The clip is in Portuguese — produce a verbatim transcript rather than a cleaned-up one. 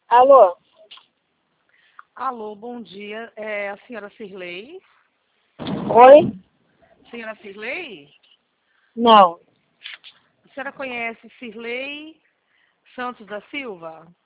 Alô? Alô, bom dia. É a senhora Cirlei? Oi? Senhora Cirlei? Não. A senhora conhece Cirlei Santos da Silva?